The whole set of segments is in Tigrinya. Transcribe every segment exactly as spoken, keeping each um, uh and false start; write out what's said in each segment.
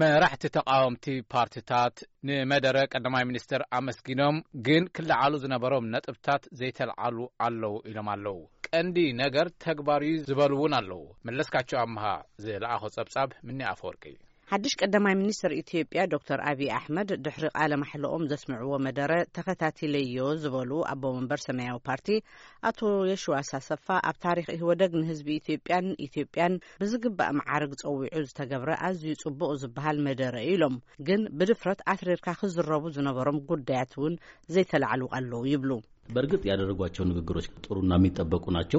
መራሕቲ ተቃወምቲ ፓርቲታት ንመደረ ቀዳማይ ሚኒስትር አመስጊኖም ግን ክልዓሉ ዝነበሮም ነጥብታት ዘይተልዓሉ ኣለው ኢሎም ኣለው ቀንዲ ነገር ተግባሪ ዝበልውን ኣለው መለስካቸው አምሃ ዝለኣኾ ጸብጻብ ምኒ አፈወርቂ حدش قدامي منستر إثيوبيا دكتور أبي أحمد دحرق على محل أم زسمعوا مدرة تختاتي ليو زبلو أبو منبر سمايو بارتي أتو يشوع ساسفا أب تاريخ هو دقن حزب إثيوبيان إثيوبيان بزقب معارض أو عز تجبره أز يصبوا زبها المدرة إلهم جن بدفرت أثرير كخز الرابو زنبرم قدعتون زي تلعلو قالو يبلو برقط ያደረጓቸው ንግግሮች ጥሩና የሚጠበቁ ናቸው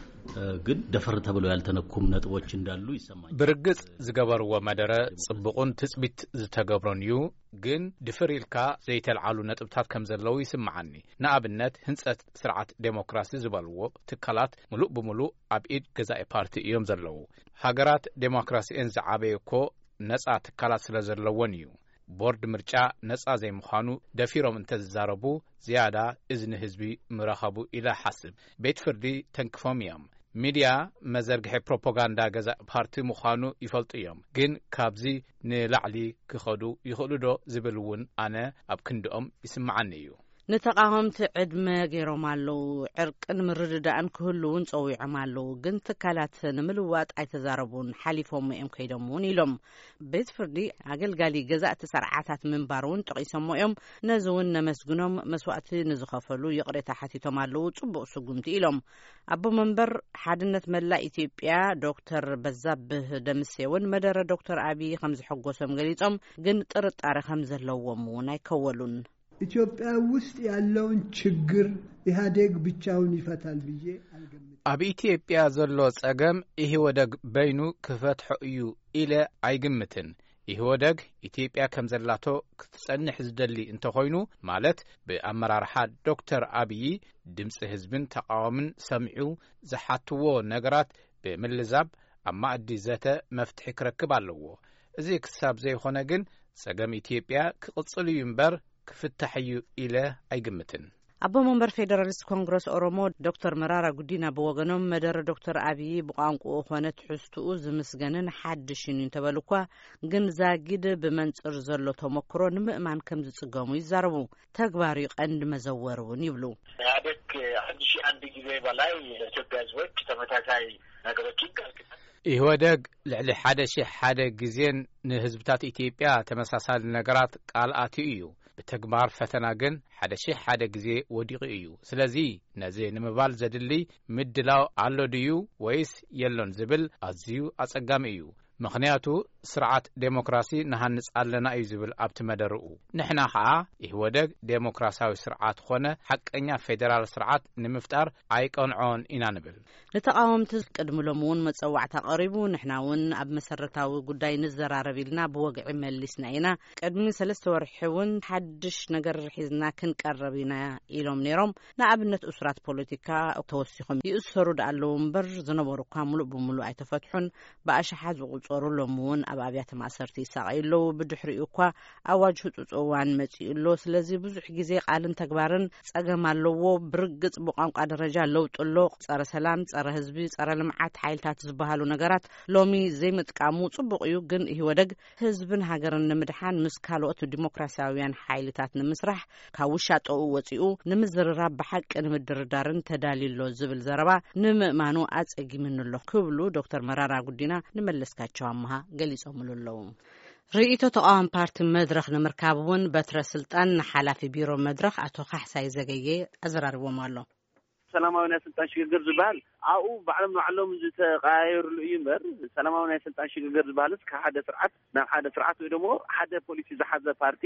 ግን ደፈር ተብለው ያልተነኩም ነጥቦች እንዳሉ ይሰማኛል ብርግጽ ዝገበርዎ መደረ ጽብቁን ትጽቢት ዝተገብሮን እዩ ግን ድፍሪልካ ዘይተልዓሉ ነጥብታት ከም ዘለው ይስማዓኒ ንኣብነት ህንጸት ስርዓት ዴሞክራሲ ዝበልዎ ትካላት ሙሉእ ብሙሉእ ኣብ ኢድ ገዛኢ ፓርቲ እዮም ዘለው ሃገራት ዴሞክራሲን ዝዓበየኮ ነጻ ትካላት ስለ ዘለዎን እዩ ቦርድ ምርጫ ነጻ ዘይምዃኑ ደፊሮም እንተዛረቡ ዝያዳ እዝኒ ህዝቢ ምረኸቡ ኢላ ሓስብ ቤት ፍርዲ ተንክፎም እዮም ሚድያ መዘርግሒ ፕሮፓጋንዳ ገዛእ ፓርቲ ምዃኑ ይፈልጡ እዮም ግን ካብዚ ንላዕሊ ክኸዱ ይኽእሉ ዶ ዝብልውን ኣነ ኣብ ክንድኦም ይስምዓኒ እዩ نتقاهمت عدم غيرهم علو عرقن مرددان كهلون صويعم علو ግን ተካላት ንምልዋጥ አይተዛረቡን ሓሊፎም እዮም ከይደሙን ኢሎም ቤት ፍርዲ አገልጋሊ ገዛእቲ ሰርዓታት መንባሩን ጥቂሶም እዮም ነዝውን ነመስግኖም መስዋዕቲ ንዝኸፈሉ ይቅሬታ ሓቲቶም አለው ጽቡቅ ስጉምቲ ኢሎም አቦ መንበር ሓድነት መላ ኢትዮጵያ ዶክተር በዛብህ ደምሴውን መደረ ዶክተር አብይ ከም ዝሐጎሶም ገሊጾም ግን ጥርጣሬ ከም ዘለዎም አይከወሉን ኢትዮጵያ ውስጥ ያለውን ችግር ኢህአዴግ ብቻውን ይፈታል ብዬ አልገምትም ኣብ ኢትዮጵያ ዘሎ ጸገም ኢህወደግ በይኑ ክፈትሖ እዩ ኢለ አይግምትን ኢህወደግ ኢትዮጵያ ከም ዘላቶ ክትጸንሕ ዝደሊ እንተኾይኑ ማለት በአመራርሓ ዶክተር አብይ ድምጽ ህዝብን ተቃዋምን ሰምዑ ዝሓትዎ ነገራት በመልዛብ ኣብ ማዕዲ ዘተ መፍትሒ ክረክብ ኣለዎ እዚ ክሳብ ዘይኾነ ግን ጸገም ኢትዮጵያ ክቕጽል እዩ እምበር ክፍታሕዩ ኢለ አይግምትን አቦ መንበር ፌደራሊስት ኮንግረስ ኦሮሞ ዶክተር መራራ ጉዲና በወገኖም መደረ ዶክተር አብይ በቋንቋ ሆነት ሕስቱኡ ዝምስገነን ሓድሽን እንተበልኳ ግን ዛጊድ በመንጽር ዘሎ ተመክሮ ንምእማን ከም ዝጽገሙ ይዛረቡ ተግባሪ ቀንድ መዘወሩን ይብሉ ያደክ አንድ ሺህ አንድ ጊዜ በላይ ኢትዮጵያ ህዝቦች ተመሳሳይ ነገሮች ይቀርክታል ኢህወደግ ልዕሊ ሓደ ሺህ ሓደ ጊዜን ንህዝብታት ኢትዮጵያ ተመሳሳሊ ነገራት ቃልኣት እዩ በተግባር ፈተና ግን ሓደ ሺህ ሓደ ጊዜ ወዲቁ እዩ ስለዚ ነዚ ንምባል ዘድሊ ምድላው አሎ ድዩ ወይስ የሎን ዝብል ኣዝዩ አጸጋሚ እዩ ምኽንያቱ ስርዓት ዴሞክራሲ ንሃንጽ ኣለና እዩ ዝብል ኣብቲ መደርኡ ንሕና ኸዓ ኢህወደግ ዴሞክራሲያዊ ስርዓት ኾነ ሐቀኛ ፌደራል ስርዓት ንምፍጣር ኣይቀንዖን ኢና ንብል ንተቃወምቲ ቅድምሎምውን መጸዋዕታ ቀሪቡ ንሕናውን ኣብ መሰረታዊ ጉዳይ ንዘራረብ ኢልና ብወግዒ መሊስና ኢና ቅድሚ ሰለስተ ወርሕውን ሓድሽ ነገር ሒዝና ክንቀርብ ኢና ኢሎም ነይሮም ንኣብነት እስራት ፖለቲካ ተወሲኾም ይእሰሩ ዳኣለው እምበር ዝነበሩ እኳ ሙሉእ ብሙሉእ ኣይተፈትሑን ብኣሽሓት ዝቁጸሩ ሎምውን ኣብ ኣብያተ ማእሰርቲ ይሳቀይሉ ብድሕሪኡ እኳ ኣዋጅ ህጹጽዋን መጺኡሎ ስለዚ ብዙሕ ግዜ ቃልን ተግባርን ጸገም ኣለዎ ብርግጽ ብቋንቋ ደረጃ ለውጥሎ ጸረ ሰላም ጸረ ህዝቢ ጸረ ልምዓት ሓይልታት ዝበሃሉ ነገራት ሎሚ ዘይምጥቃሙ ጽቡቅ እዩ ግን ኢህወደግ ህዝብን ሃገርን ንምድሓን ምስ ካልኦት ዲሞክራሲያውያን ሓይልታት ንምስራሕ ካብ ውሻጦኡ ወጺኡ ንምዝርራብ ብሓቂ ንምድርዳርን ተዳሊሎ ዝብል ዘረባ ንምእማኑ ኣጸጊምንሎ ክብሉ ዶክተር መራራ ጉዲና ንመለስካቸው አማሃ ገሊጾምልለው ርኢቶ ተቃዋሚ ፓርቲ መድረኽ ንምርካብውን በትረ ስልጣን ሓላፊ ቢሮ መድረኽ አቶ ካሕሳይ ዘገየ አዘራርቦም ኣሎ ሰላማዊ ስልጣን ሽግግር ዝባል አው ባዕለም ባዕሎም ዝተቃየሩሉ እዩ እምበር ሰላማዊ ስልጣን ሽግግር ዝባል ከሓደ ስርዓት ናብ ሓደ ስርዓት ወይ ደሞ ሓደ ፖሊሲ ዝሓዘ ፓርቲ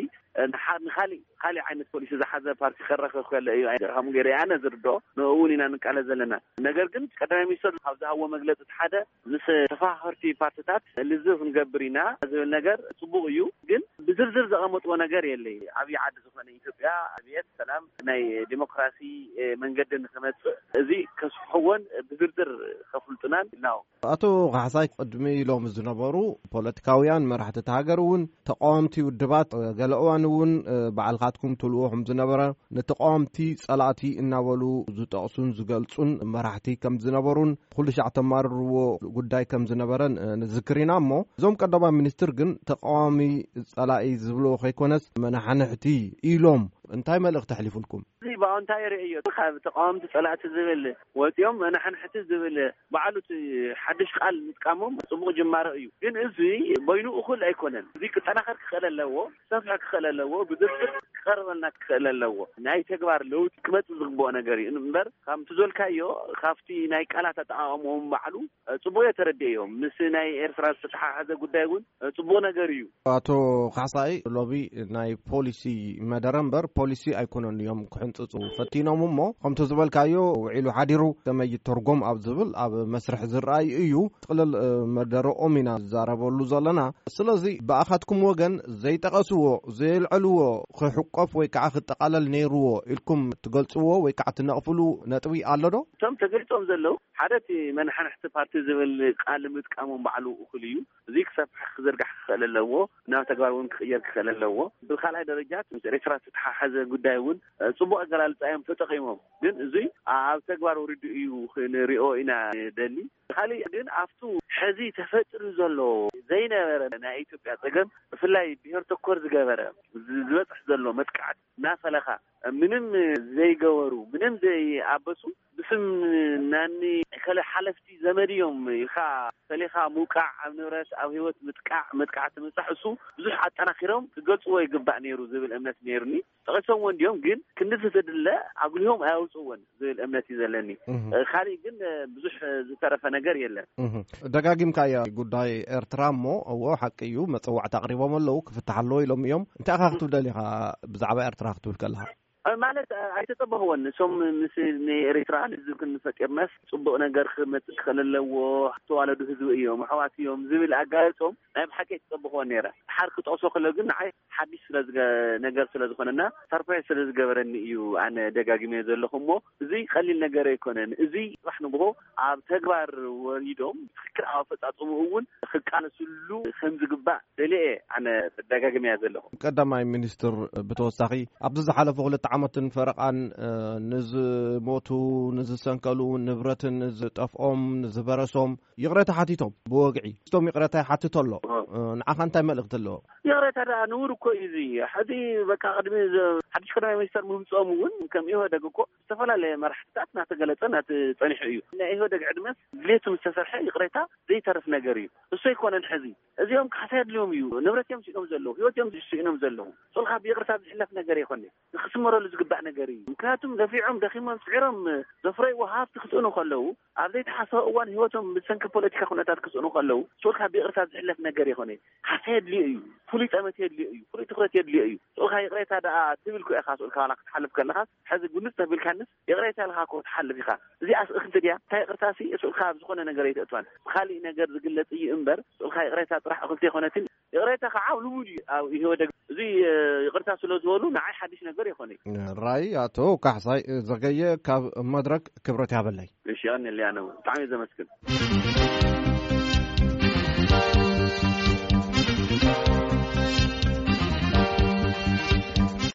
ንኻሊ ካሊ ዓይነት ፖሊሲ ዝሓዘ ፓርቲ ክረክብ ከለ እዩ ከም ገይረ ኣነ ዝርዶ ንውን ኢና ንቃለ ዘለና ነገር ግን ቀዳማይ ሚኒስትር ካብ ዝሃቦ መግለፂ ሓደ ምስ ተፋኸርቲ ፓርቲታት ልዝብ ክንገብር ኢና ዝብል ነገር ጽቡቅ እዩ ግን ብዝርዝር ዘቐመጥዎ ነገር የለ ኣብይ ዓዲ ዝኾነ ኢትዮጵያ ኣብየት ሰላም ናይ ዲሞክራሲ መንገድን ክመጽእ እዚ ከስሕወን ብዝርዝር ከፍልጡናን ናው አቶ ካሕሳይ ቅድሚ ኢሎም ዝነበሩ ፖለቲካውያን መራሕቲ ሃገር እውን ተቃዋምቲ ውድባት ገለእዋን እውን በዓልካትኩም ትልኡኹም ዝነበረ ነተቃዋምቲ ጸላእቲ እናበሉ ዝጠቕሱን ዝገልጹን መራሕቲ ከም ዝነበሩን ኩሉ ሻዕ ተማርርዎ ጉዳይ ከም ዝነበረን ንዝክሪና እሞ እዞም ቀዳማይ ሚኒስትር ግን ተቃዋሚ ጸላኢ ዝብሎ ከይኮነስ መናሕንሕቲ ኢሎም እንታይ መልእኽቲ ተሕሊፉልኩም እዚ ባውንታይ ርእዮ ካብ ተቃዋምቲ ጸላእቲ ዝብል ወጥዮም መናሕንሕቲ ዝብል ባዕሉት ሓድሽ ቃል ንጥቃሞም ጽቡቕ ጅማሮ እዩ ግን እዚ በይኑ እኹል ኣይኮነን እዚ ክጠናኸር ክኽእል ኣለዎ ሰፍሕ ክኽእል ኣለዎ ብዝርዝር ክቐርበልና ክኽእል ኣለዎ ናይ ተግባር ለውጢ ክመጽእ ዝግብኦ ነገር እዩ እምበር ከምቲ ዘልካዮ ካብቲ ናይ ቃላት ኣጠቓቕሞም ባዕሉ ጽቡቕ የተረድዮም ምስ ናይ ኤርትራ ዝተተሓሓዘ ጉዳይ እውን ጽቡቕ ነገር እዩ አቶ ካሕሳይ ሎቢ ናይ ፖሊሲ መደረ እምበር ፖሊሲ ኣይኮነን እዮም ክሕንጽጹ ፈቲኖም እሞ ከምቲ ዝበልካዮ ውዒሉ ሓዲሩ ከመይ ተርጎም ኣብ ዝብል ኣብ መስርሕ ዝረኣይ እዩ ጥቕልል መደረኦም ኢና ዝዛረበሉ ዘለና ስለዚ ብኣኻትኩም ወገን ዘይጠቐስዎ ዘይልዕልዎ ክሕቆፍ ወይ ከዓ ክጠቃለል ነይርዎ ኢልኩም ትገልጽዎ ወይ ከዓ ትነቕፍሉ ነጥቢ ኣሎ ዶ እቶም ተገልጾም ዘለዉ ሓደ እቲ መናሕንሕቲ ፓርቲ ዝብል ቃል ምጥቃሞም ባዕሉ እኹል እዩ እዚ ክሰፍሕ ክዝርጋሕ ክኽእል ኣለዎ ናብ ተግባር እውን ክቕየር ክኽእል ኣለዎ ብካልኣይ ደረጃ ምስ ኤርትራ ዝተተሓሓዘ ጉዳይ እውን ጽቡቕ ኣገላልጻ እዮም ተጠቒሞም ግን እዚ ኣብ ተግባር ውርዲ እዩ ክንሪኦ ኢና ደሊ ካሊእ ግን ኣብቱ ሕዚ ተፈጥሩ ዘሎ ዘይነበረ ናይ ኢትዮጵያ ፀገም ብፍላይ ብሄር ተኮር ዝገበረ ዝበፅሕ ዘሎ መጥቃዕት ናፈለኻ ምንም ዘይገበሩ ምንም ዘይኣበሱ ብስም ናኒ ከለ ሓለፍቲ ዘመድዮም ኢኻ ፈሊኻ ሙቃዕ ኣብ ንብረት ኣብ ህይወት ምጥቃዕ መጥቃዕቲ ምፅሕ እሱ ብዙሕ ኣጠናኺሮም ክገልጽዎ ይግባእ ነይሩ ዝብል እምነት ነይሩኒ ጠቐሶም ወንድዮም ግን ክንዲ ዝድለ ኣጉልዮም ኣያውፅዎን ዝብል እምነት እዩ ዘለኒ ካሊእ ግን ብዙሕ ዝተረፈ ነገር የለን ደጋጊምካያ ጉዳይ ኤርትራ እሞ እዎ ሓቂ እዩ መፀዋዕቲ ኣቕሪቦም ኣለዉ ክፍታሕ ኣለዎ ኢሎም እዮም እንታይ ካ ክትብል ኢኻ ብዛዕባ ኤርትራ ክትብል ከለኻ ማለት ኣይተጠበኽዎን እሶም ምስ ንኤርትራ ንህዝብ ክንፈጢርናስ ጽቡቕ ነገር ክመጽእ ክኽእል ኣለዎ ተዋለዱ ህዝቢ እዮም ኣሕዋት እዮም ዝብል ኣጋየፆም ናይ ብሓቂ ኣይተጠበኽዎን ነይረ ሓር ክጠቕሶ ከሎ ግን ንዓይ ሓዲሽ ስለ ነገር ስለ ዝኾነና ሰርፕራይዝ ስለ ዝገበረኒ እዩ ኣነ ደጋጊመ ዘለኹ እሞ እዚ ቀሊል ነገር ኣይኮነን እዚ ጽባሕ ንግሆ ኣብ ተግባር ወሪዶም ትክክል ኣብ ኣፈጻጽሙ እውን ክቃለስሉ ከም ዝግባእ ደልየ ኣነ ደጋጊመ ዘለኹ ቀዳማይ ሚኒስትር ብተወሳኺ ኣብዚ ዝሓለፈ ሁለት ዓመትን ፈረቓን ንዝሞቱ ንዝሰንከሉ ንብረትን ንዝጠፍኦም ንዝበረሶም ይቕረታ ሓቲቶም ብወግዒ ስቶም ይቕረታ ሓትቶ ኣሎ ንዓኻ እንታይ መልእኽቲ ኣለዎ ይቕረታ ዳ ንውር እኮ እዩ እዚ ሕዚ በቃ ቅድሚ ሓድሽ ቀዳማይ ሚኒስተር ምህምፅኦም እውን ከም ኢህወደግ እኮ ዝተፈላለየ መራሕትታት እናተገለጸ እናተጸኒሑ እዩ ናይ ኢህወደግ ዕድመስ ድሌቱ ምስተሰርሐ ይቕረታ ዘይተረፍ ነገር እዩ እሱ ኣይኮነን ሕዚ እዚኦም ካሳ የድልዮም እዩ ንብረትዮም ሲኦም ዘለዉ ህይወትዮም ሲኢኖም ዘለዉ ጾልካ ብይቕረታ ዝሕለፍ ነገር ይኾነ ክስመረሉ ዝግባእ ነገር እዩ ምክንያቱም ደፊዖም ደኺሞም ስዒሮም ዘፍረይዎ ሃብቲ ክስእኑ ከለዉ ኣብ ዘይተሓሰበ እዋን ህይወቶም ብሰንኪ ፖለቲካ ኩነታት ክስእኑ ከለዉ ጾልካ ብይቕረታ ዝሕለፍ ነገር ይኾነ ካሳ የድልዮ እዩ ፍሉይ ጠመት የድልዮ እዩ ፍሉይ ትኩረት የድልዮ እዩ ጾልካ ይቕረታ ደኣ ትብል ኮ ኢኻ ጾልካ ዋላ ክትሓልፍ ከለኻ ሕዚ ጉንስ ተብልካንስ ይቕረታ ኢልካ ኮ ትሓልፍ ኢኻ እዚ ኣስእኽንቲ ድያ እንታይ ይቕረታሲ ጾልካ ዝኾነ ነገር ኣይተእትዋን ካሊእ ነገር ዝግለጽ እዩ እምበር ጾልካ ይቕረታ ጥራሕ እኽልቲ ይኾነትን ይቕረታ ከዓ ልሙድ እዩ ኣብ ይህወደግ እዚ ይቕረታ ስለ ዝበሉ ንዓይ ሓድሽ ነገር ይኾነ ራይ አቶ ካሕሳይ ዘገየ ካብ መድረክ ክብረት ያበላይ እሺ አን ሊያነው ጣዕሚ ዘመስግን